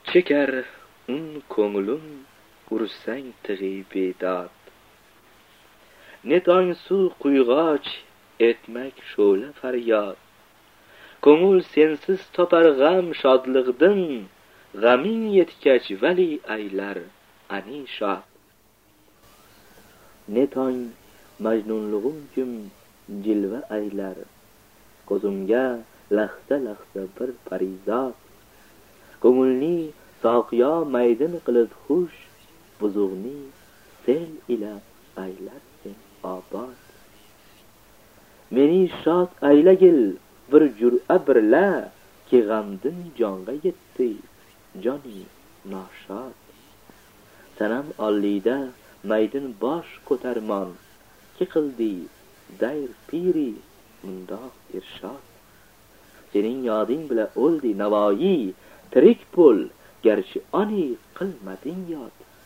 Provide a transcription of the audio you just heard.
chekar un ko'nglim ursang tig'i bedod. Netong suv quyg'och etmak sho'la faryod. Ko'ngil sensiz topar g'am shodliqdin, g'aming yetkach vali aylar ani shod. Netong majnunlig'im kim jilva aylar, ko'zimga lahza lahza bir parizod. Ko'ngilni soqiyo maydin qilib xush, buzuqni sel ila aylar sen obod. Meni shod aylagil bir jur'a birla, ki g'amdin jonga yetdi joni noshod. Sanam olliyda maydin bosh ko'tarmon, ki qildi dayr piri mundoq irshod. Sening yoding bila o'ldi Navoiy, tirik bo'l garchi oni qilmading yod.